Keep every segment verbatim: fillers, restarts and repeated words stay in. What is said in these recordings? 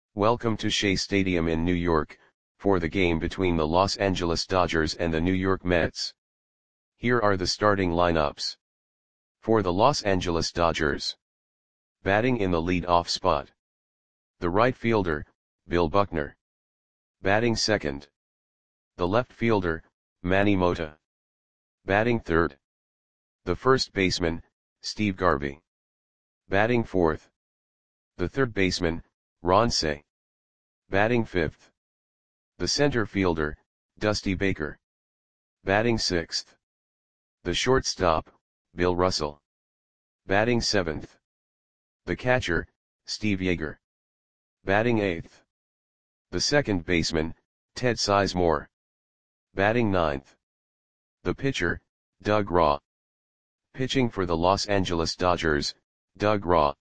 Welcome to Shea Stadium in New York, for the game between the Los Angeles Dodgers and the New York Mets. Here are the starting lineups. For the Los Angeles Dodgers. Batting in the lead-off spot. The right fielder, Bill Buckner. Batting second. The left fielder, Manny Mota. Batting third. The first baseman, Steve Garvey. Batting fourth. The third baseman, Ron Cey. Batting fifth. The center fielder, Dusty Baker. Batting sixth. The shortstop, Bill Russell. Batting seventh. The catcher, Steve Yeager. Batting eighth. The second baseman, Ted Sizemore. Batting ninth. The pitcher, Doug Raw. Pitching for the Los Angeles Dodgers, Doug Raw.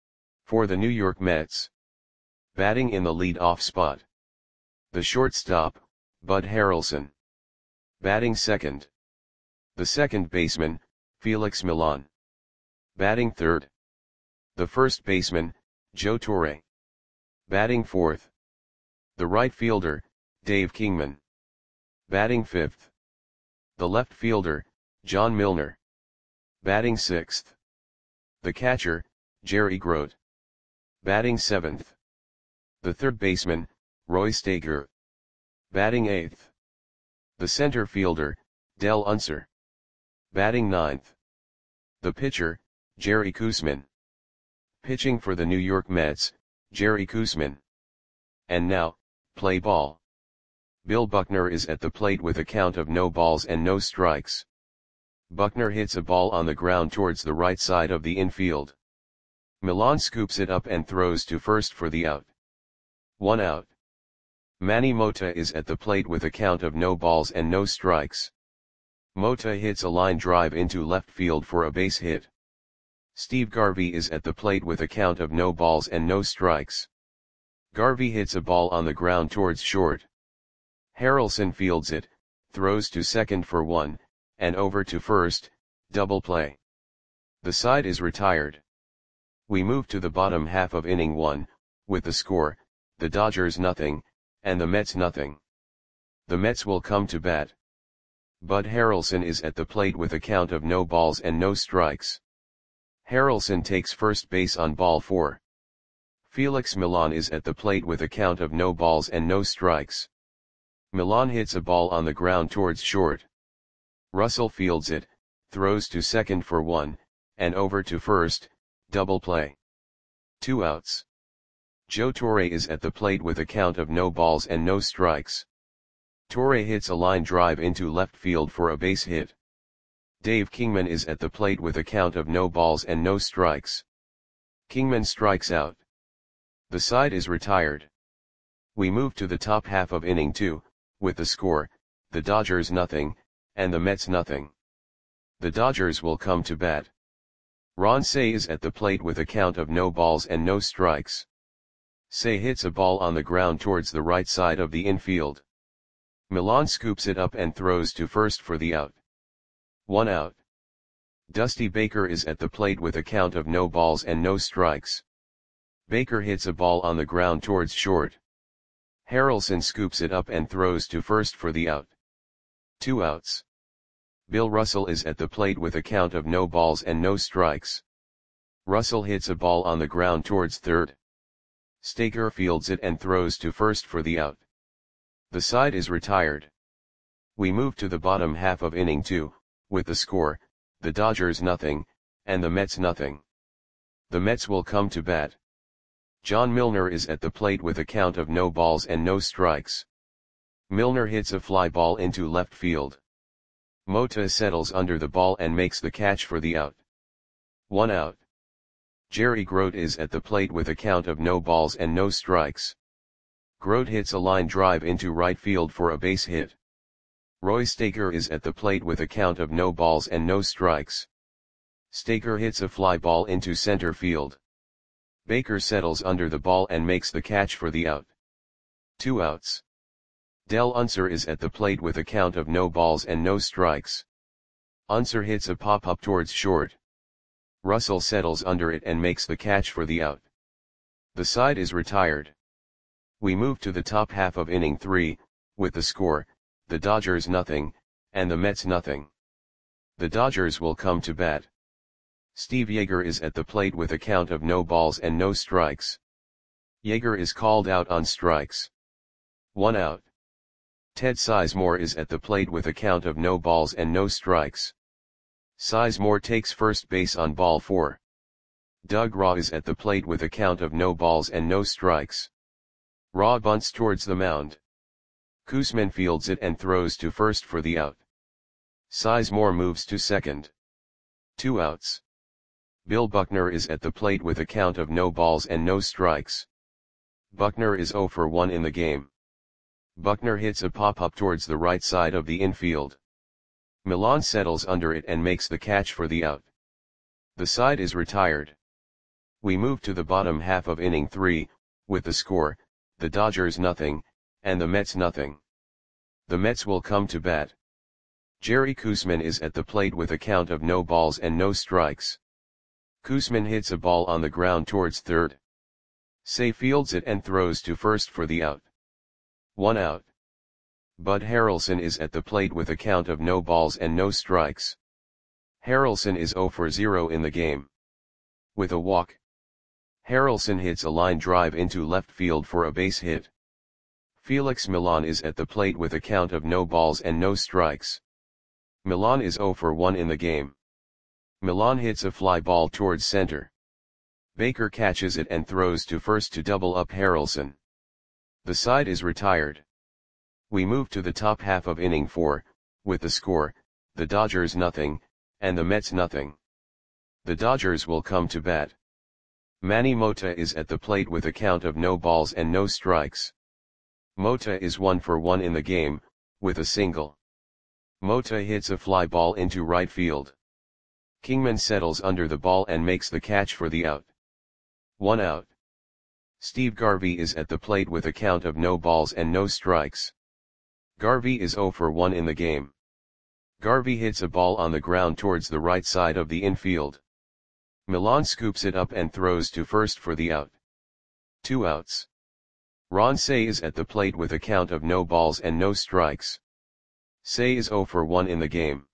For the New York Mets. Batting in the lead-off spot. The shortstop, Bud Harrelson. Batting second. The second baseman, Felix Millan. Batting third. The first baseman, Joe Torre. Batting fourth. The right fielder, Dave Kingman. Batting fifth. The left fielder, John Milner. Batting sixth. The catcher, Jerry Grote. Batting seventh. The third baseman, Roy Stager. Batting eighth. The center fielder, Del Unser. Batting ninth. The pitcher, Jerry Koosman. Pitching for the New York Mets, Jerry Koosman. And now, play ball. Bill Buckner is at the plate with a count of no balls and no strikes. Buckner hits a ball on the ground towards the right side of the infield. Millan scoops it up and throws to first for the out. One out. Manny Mota is at the plate with a count of no balls and no strikes. Mota hits a line drive into left field for a base hit. Steve Garvey is at the plate with a count of no balls and no strikes. Garvey hits a ball on the ground towards short. Harrelson fields it, throws to second for one, and over to first, double play. The side is retired. We move to the bottom half of inning one, with the score, the Dodgers nothing, and the Mets nothing. The Mets will come to bat. Bud Harrelson is at the plate with a count of no balls and no strikes. Harrelson takes first base on ball four. Felix Millan is at the plate with a count of no balls and no strikes. Millan hits a ball on the ground towards short. Russell fields it, throws to second for one, and over to first, double play. Two outs. Joe Torre is at the plate with a count of no balls and no strikes. Torre hits a line drive into left field for a base hit. Dave Kingman is at the plate with a count of no balls and no strikes. Kingman strikes out. The side is retired. We move to the top half of inning two, with the score, the Dodgers nothing, and the Mets nothing. The Dodgers will come to bat. Ron Cey is at the plate with a count of no balls and no strikes. Cey hits a ball on the ground towards the right side of the infield. Millan scoops it up and throws to first for the out. One out. Dusty Baker is at the plate with a count of no balls and no strikes. Baker hits a ball on the ground towards short. Harrelson scoops it up and throws to first for the out. Two outs. Bill Russell is at the plate with a count of no balls and no strikes. Russell hits a ball on the ground towards third. Stager fields it and throws to first for the out. The side is retired. We move to the bottom half of inning two, with the score, the Dodgers nothing, and the Mets nothing. The Mets will come to bat. John Milner is at the plate with a count of no balls and no strikes. Milner hits a fly ball into left field. Mota settles under the ball and makes the catch for the out. One out. Jerry Grote is at the plate with a count of no balls and no strikes. Grote hits a line drive into right field for a base hit. Roy Stager is at the plate with a count of no balls and no strikes. Stager hits a fly ball into center field. Baker settles under the ball and makes the catch for the out. Two outs. Del Unser is at the plate with a count of no balls and no strikes. Unser hits a pop-up towards short. Russell settles under it and makes the catch for the out. The side is retired. We move to the top half of inning three, with the score, the Dodgers nothing, and the Mets nothing. The Dodgers will come to bat. Steve Yeager is at the plate with a count of no balls and no strikes. Yeager is called out on strikes. One out. Ted Sizemore is at the plate with a count of no balls and no strikes. Sizemore takes first base on ball four. Doug Raw is at the plate with a count of no balls and no strikes. Raw bunts towards the mound. Koosman fields it and throws to first for the out. Sizemore moves to second. Two outs. Bill Buckner is at the plate with a count of no balls and no strikes. Buckner is oh for one in the game. Buckner hits a pop-up towards the right side of the infield. Millan settles under it and makes the catch for the out. The side is retired. We move to the bottom half of inning three, with the score, the Dodgers nothing, and the Mets nothing. The Mets will come to bat. Jerry Koosman is at the plate with a count of no balls and no strikes. Koosman hits a ball on the ground towards third. Say fields it and throws to first for the out. One out. Bud Harrelson is at the plate with a count of no balls and no strikes. Harrelson is oh for zero in the game. With a walk. Harrelson hits a line drive into left field for a base hit. Felix Millan is at the plate with a count of no balls and no strikes. Millan is oh for one in the game. Millan hits a fly ball towards center. Baker catches it and throws to first to double up Harrelson. The side is retired. We move to the top half of inning four, with the score, the Dodgers nothing, and the Mets nothing. The Dodgers will come to bat. Manny Mota is at the plate with a count of no balls and no strikes. Mota is one for one in the game, with a single. Mota hits a fly ball into right field. Kingman settles under the ball and makes the catch for the out. One out. Steve Garvey is at the plate with a count of no balls and no strikes. Garvey is oh for one in the game. Garvey hits a ball on the ground towards the right side of the infield. Millan scoops it up and throws to first for the out. Two outs. Ron Cey is at the plate with a count of no balls and no strikes. Cey is oh for one in the game.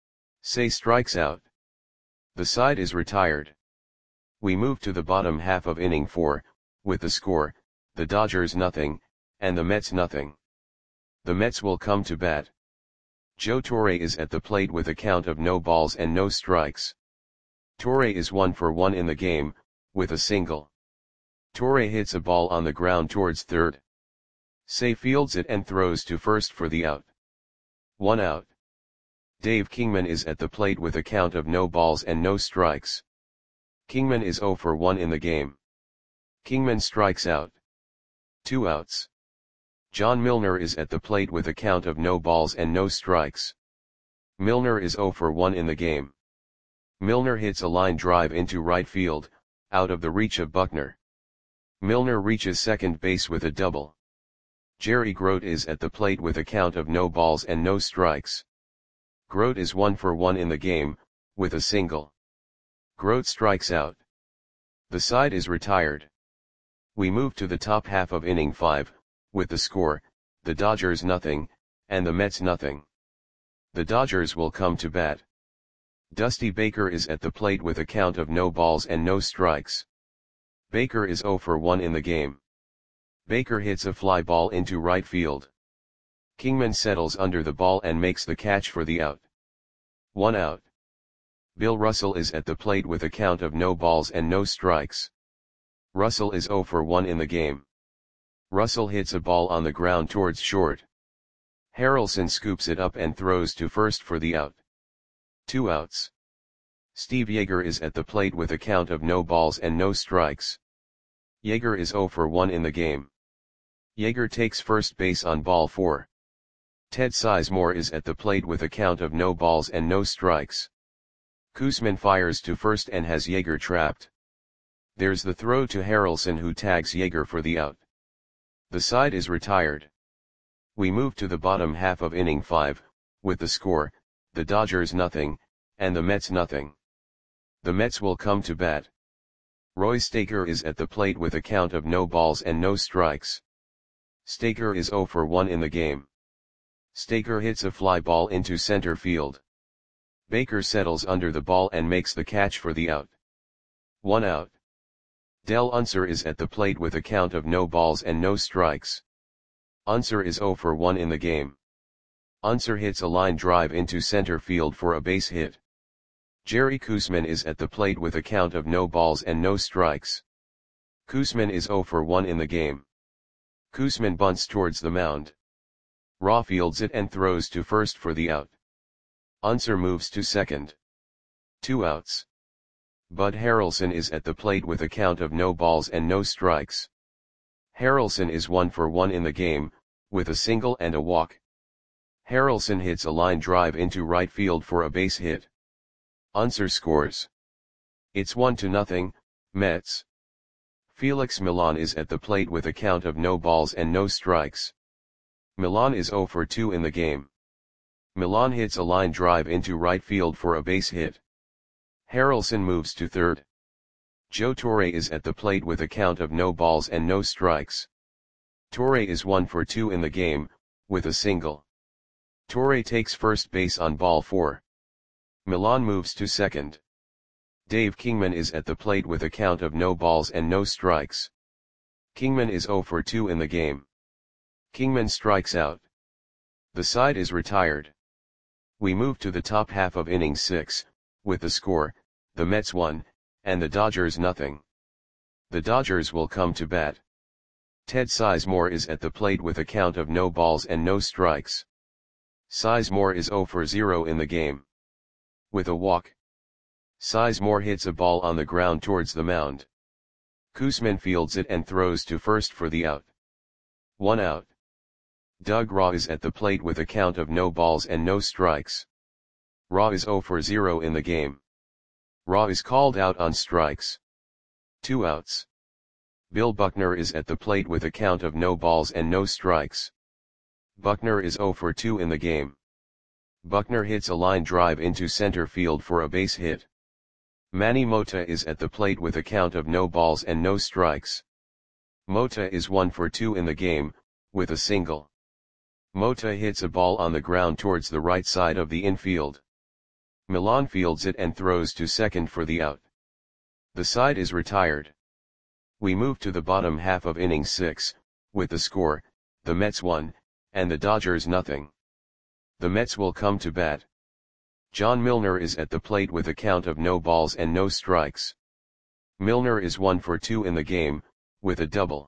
Cey strikes out. The side is retired. We move to the bottom half of inning four, with the score, the Dodgers nothing, and the Mets nothing. The Mets will come to bat. Joe Torre is at the plate with a count of no balls and no strikes. Torre is one for one in the game, with a single. Torre hits a ball on the ground towards third. Cey fields it and throws to first for the out. One out. Dave Kingman is at the plate with a count of no balls and no strikes. Kingman is oh for one in the game. Kingman strikes out. Two outs. John Milner is at the plate with a count of no balls and no strikes. Milner is oh for one in the game. Milner hits a line drive into right field, out of the reach of Buckner. Milner reaches second base with a double. Jerry Grote is at the plate with a count of no balls and no strikes. Grote is one for one in the game, with a single. Grote strikes out. The side is retired. We move to the top half of inning five, with the score, the Dodgers nothing, and the Mets nothing. The Dodgers will come to bat. Dusty Baker is at the plate with a count of no balls and no strikes. Baker is oh for one in the game. Baker hits a fly ball into right field. Kingman settles under the ball and makes the catch for the out. One out. Bill Russell is at the plate with a count of no balls and no strikes. Russell is oh for one in the game. Russell hits a ball on the ground towards short. Harrelson scoops it up and throws to first for the out. Two outs. Steve Yeager is at the plate with a count of no balls and no strikes. Yeager is oh for one in the game. Yeager takes first base on ball four. Ted Sizemore is at the plate with a count of no balls and no strikes. Koosman fires to first and has Yeager trapped. There's the throw to Harrelson, who tags Yeager for the out. The side is retired. We move to the bottom half of inning five, with the score, the Dodgers nothing, and the Mets nothing. The Mets will come to bat. Roy Staker is at the plate with a count of no balls and no strikes. Staker is zero for one in the game. Staker hits a fly ball into center field. Baker settles under the ball and makes the catch for the out. One out. Del Unser is at the plate with a count of no balls and no strikes. Unser is zero for one in the game. Unser hits a line drive into center field for a base hit. Jerry Koosman is at the plate with a count of no balls and no strikes. Koosman is zero for one in the game. Koosman bunts towards the mound. Raw fields it and throws to first for the out. Unser moves to second. Two outs. Bud Harrelson is at the plate with a count of no balls and no strikes. Harrelson is one for one in the game, with a single and a walk. Harrelson hits a line drive into right field for a base hit. Unser scores. It's one to nothing, Mets. Felix Millan is at the plate with a count of no balls and no strikes. Millan is zero for two in the game. Millan hits a line drive into right field for a base hit. Harrelson moves to third. Joe Torre is at the plate with a count of no balls and no strikes. Torre is one for two in the game, with a single. Torre takes first base on ball four. Millan moves to second. Dave Kingman is at the plate with a count of no balls and no strikes. Kingman is zero for two in the game. Kingman strikes out. The side is retired. We move to the top half of inning six, with the score, the Mets one, and the Dodgers nothing. The Dodgers will come to bat. Ted Sizemore is at the plate with a count of no balls and no strikes. Sizemore is zero for zero in the game. With a walk. Sizemore hits a ball on the ground towards the mound. Koosman fields it and throws to first for the out. One out. Doug Raw is at the plate with a count of no balls and no strikes. Raw is zero for zero in the game. Raw is called out on strikes. Two outs. Bill Buckner is at the plate with a count of no balls and no strikes. Buckner is zero for two in the game. Buckner hits a line drive into center field for a base hit. Manny Mota is at the plate with a count of no balls and no strikes. Mota is one for two in the game, with a single. Mota hits a ball on the ground towards the right side of the infield. Millan fields it and throws to second for the out. The side is retired. We move to the bottom half of inning six, with the score, the Mets one, and the Dodgers nothing. The Mets will come to bat. John Milner is at the plate with a count of no balls and no strikes. Milner is one for two in the game, with a double.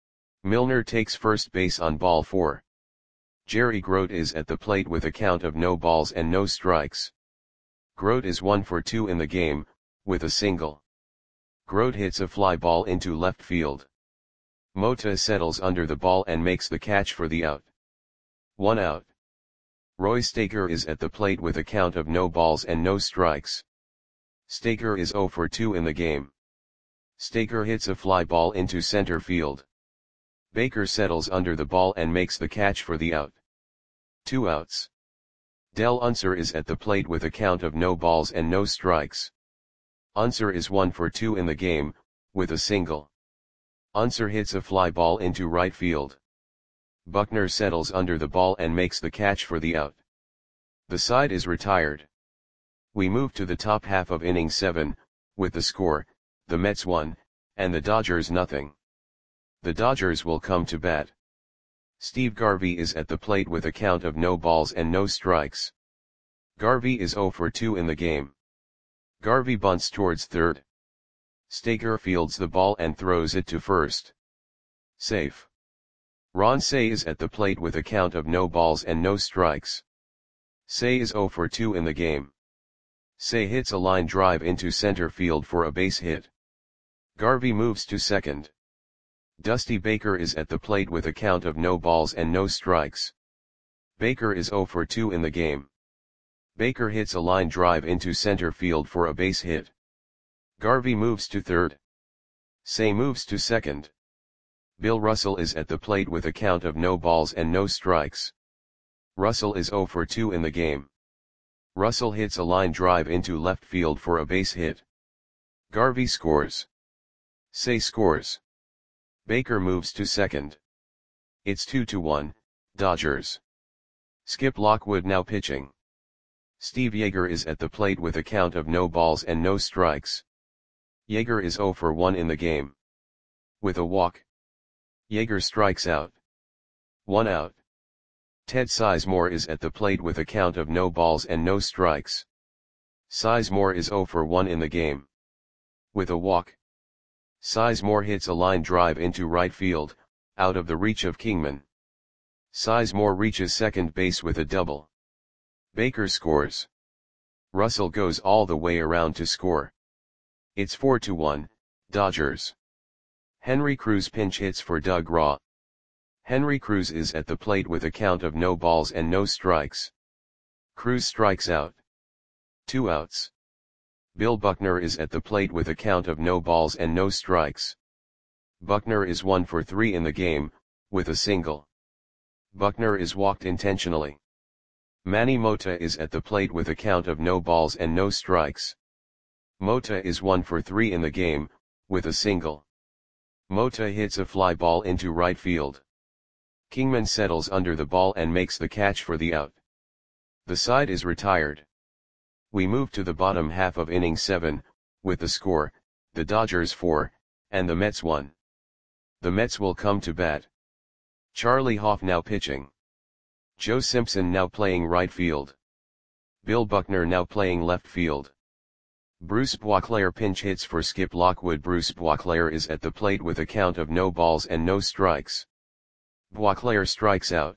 Milner takes first base on ball four. Jerry Grote is at the plate with a count of no balls and no strikes. Grote is one for two in the game, with a single. Grote hits a fly ball into left field. Mota settles under the ball and makes the catch for the out. One out. Roy Staker is at the plate with a count of no balls and no strikes. Staker is zero for two in the game. Staker hits a fly ball into center field. Baker settles under the ball and makes the catch for the out. Two outs. Del Unser is at the plate with a count of no balls and no strikes. Unser is one for two in the game, with a single. Unser hits a fly ball into right field. Buckner settles under the ball and makes the catch for the out. The side is retired. We move to the top half of inning seven, with the score, the Mets one, and the Dodgers nothing. The Dodgers will come to bat. Steve Garvey is at the plate with a count of no balls and no strikes. Garvey is zero for two in the game. Garvey bunts towards third. Staker fields the ball and throws it to first. Safe. Ron Cey is at the plate with a count of no balls and no strikes. Cey is zero for two in the game. Cey hits a line drive into center field for a base hit. Garvey moves to second. Dusty Baker is at the plate with a count of no balls and no strikes. Baker is zero for two in the game. Baker hits a line drive into center field for a base hit. Garvey moves to third. Cey moves to second. Bill Russell is at the plate with a count of no balls and no strikes. Russell is zero for two in the game. Russell hits a line drive into left field for a base hit. Garvey scores. Cey scores. Baker moves to second. It's two to one, Dodgers. Skip Lockwood now pitching. Steve Yeager is at the plate with a count of no balls and no strikes. Yeager is oh for one in the game. With a walk. Yeager strikes out. One out. Ted Sizemore is at the plate with a count of no balls and no strikes. Sizemore is oh for one in the game. With a walk. Sizemore hits a line drive into right field, out of the reach of Kingman. Sizemore reaches second base with a double. Baker scores. Russell goes all the way around to score. It's four to one, Dodgers. Henry Cruz pinch hits for Doug Raw. Henry Cruz is at the plate with a count of no balls and no strikes. Cruz strikes out. Two outs. Bill Buckner is at the plate with a count of no balls and no strikes. Buckner is one for three in the game, with a single. Buckner is walked intentionally. Manny Mota is at the plate with a count of no balls and no strikes. Mota is one for three in the game, with a single. Mota hits a fly ball into right field. Kingman settles under the ball and makes the catch for the out. The side is retired. We move to the bottom half of inning seven, with the score, the Dodgers four, and the Mets one. The Mets will come to bat. Charlie Hoff now pitching. Joe Simpson now playing right field. Bill Buckner now playing left field. Bruce Boisclair pinch hits for Skip Lockwood. Bruce Boisclair is at the plate with a count of no balls and no strikes. Boisclair strikes out.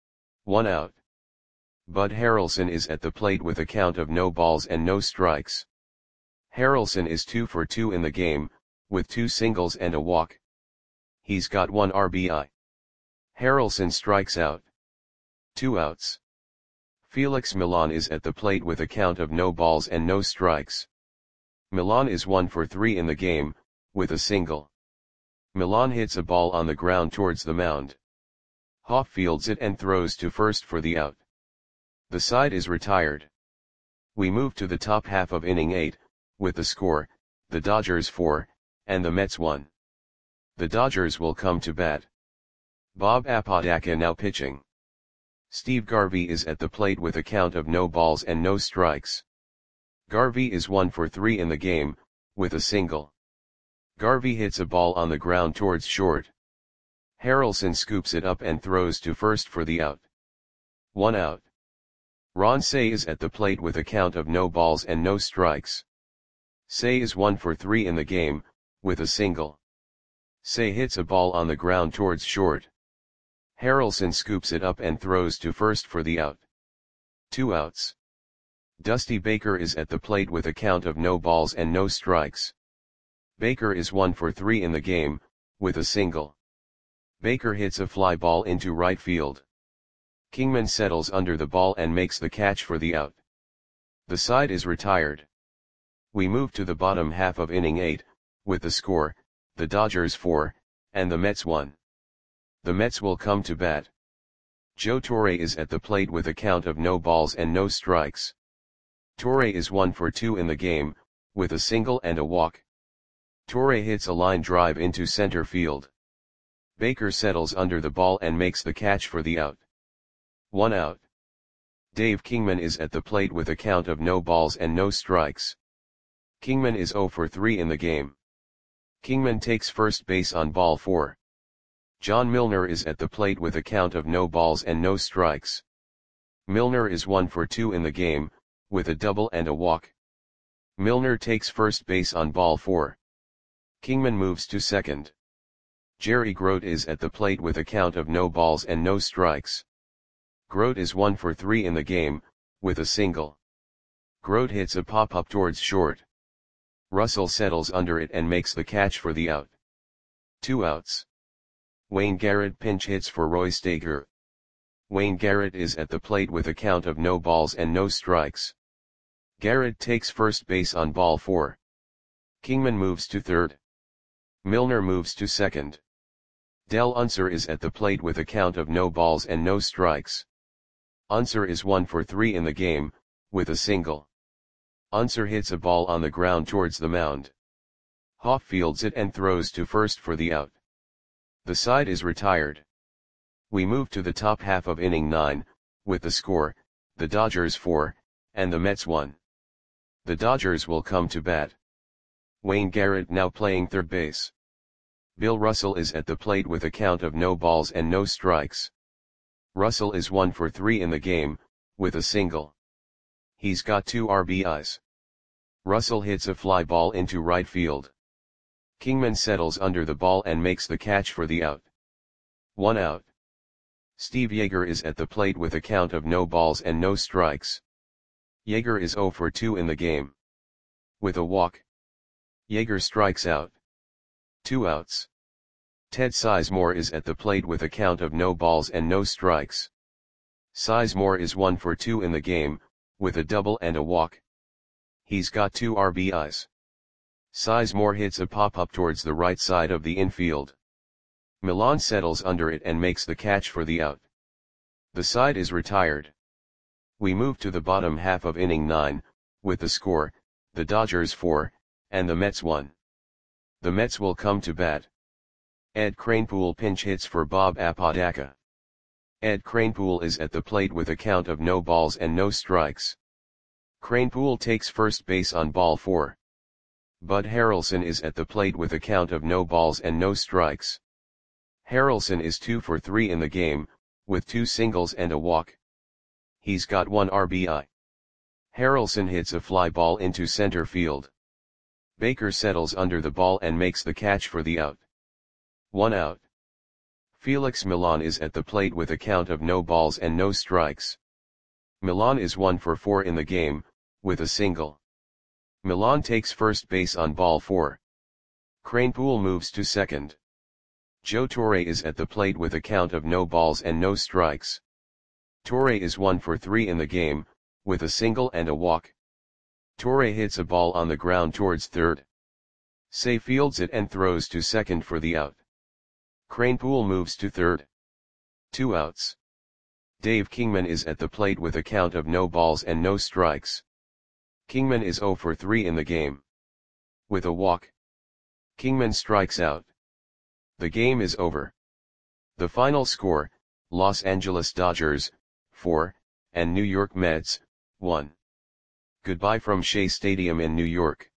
One out. Bud Harrelson is at the plate with a count of no balls and no strikes. Harrelson is two for two in the game, with two singles and a walk. He's got one R B I. Harrelson strikes out. Two outs. Felix Millan is at the plate with a count of no balls and no strikes. Millan is one for three in the game, with a single. Millan hits a ball on the ground towards the mound. Hoff fields it and throws to first for the out. The side is retired. We move to the top half of inning eight, with the score, the Dodgers four, and the Mets one. The Dodgers will come to bat. Bob Apodaca now pitching. Steve Garvey is at the plate with a count of no balls and no strikes. Garvey is one for three in the game, with a single. Garvey hits a ball on the ground towards short. Harrelson scoops it up and throws to first for the out. One out. Ron Cey is at the plate with a count of no balls and no strikes. Cey is one for three in the game, with a single. Cey hits a ball on the ground towards short. Harrelson scoops it up and throws to first for the out. Two outs. Dusty Baker is at the plate with a count of no balls and no strikes. Baker is one for three in the game, with a single. Baker hits a fly ball into right field. Kingman settles under the ball and makes the catch for the out. The side is retired. We move to the bottom half of inning eight, with the score, the Dodgers four, and the Mets one. The Mets will come to bat. Joe Torre is at the plate with a count of no balls and no strikes. Torre is one for two in the game, with a single and a walk. Torre hits a line drive into center field. Baker settles under the ball and makes the catch for the out. One out. Dave Kingman is at the plate with a count of no balls and no strikes. Kingman is oh for three in the game. Kingman takes first base on ball four. John Milner is at the plate with a count of no balls and no strikes. Milner is one for two in the game, with a double and a walk. Milner takes first base on ball four. Kingman moves to second. Jerry Grote is at the plate with a count of no balls and no strikes. Grote is one for three in the game, with a single. Grote hits a pop-up towards short. Russell settles under it and makes the catch for the out. Two outs. Wayne Garrett pinch hits for Roy Stager. Wayne Garrett is at the plate with a count of no balls and no strikes. Garrett takes first base on ball four. Kingman moves to third. Milner moves to second. Del Unser is at the plate with a count of no balls and no strikes. Unser is one for three in the game, with a single. Unser hits a ball on the ground towards the mound. Hoff fields it and throws to first for the out. The side is retired. We move to the top half of inning nine, with the score, the Dodgers four, and the Mets one. The Dodgers will come to bat. Wayne Garrett now playing third base. Bill Russell is at the plate with a count of no balls and no strikes. Russell is one for three in the game, with a single. He's got two R B Is. Russell hits a fly ball into right field. Kingman settles under the ball and makes the catch for the out. One out. Steve Yeager is at the plate with a count of no balls and no strikes. Yeager is zero for two in the game. With a walk. Yeager strikes out. Two outs. Ted Sizemore is at the plate with a count of no balls and no strikes. Sizemore is one for two in the game, with a double and a walk. He's got two R B Is. Sizemore hits a pop-up towards the right side of the infield. Millan settles under it and makes the catch for the out. The side is retired. We move to the bottom half of inning nine, with the score, the Dodgers four, and the Mets one. The Mets will come to bat. Ed Kranepool pinch hits for Bob Apodaca. Ed Kranepool is at the plate with a count of no balls and no strikes. Kranepool takes first base on ball four. Bud Harrelson is at the plate with a count of no balls and no strikes. Harrelson is two for three in the game, with two singles and a walk. He's got one R B I. Harrelson hits a fly ball into center field. Baker settles under the ball and makes the catch for the out. One out. Felix Millan is at the plate with a count of no balls and no strikes. Millan is one for four in the game, with a single. Millan takes first base on ball four. Kranepool moves to second. Joe Torre is at the plate with a count of no balls and no strikes. Torre is one for three in the game, with a single and a walk. Torre hits a ball on the ground towards third. Say fields it and throws to second for the out. Kranepool moves to third. Two outs. Dave Kingman is at the plate with a count of no balls and no strikes. Kingman is zero for three in the game. With a walk. Kingman strikes out. The game is over. The final score, Los Angeles Dodgers, four, and New York Mets, one. Goodbye from Shea Stadium in New York.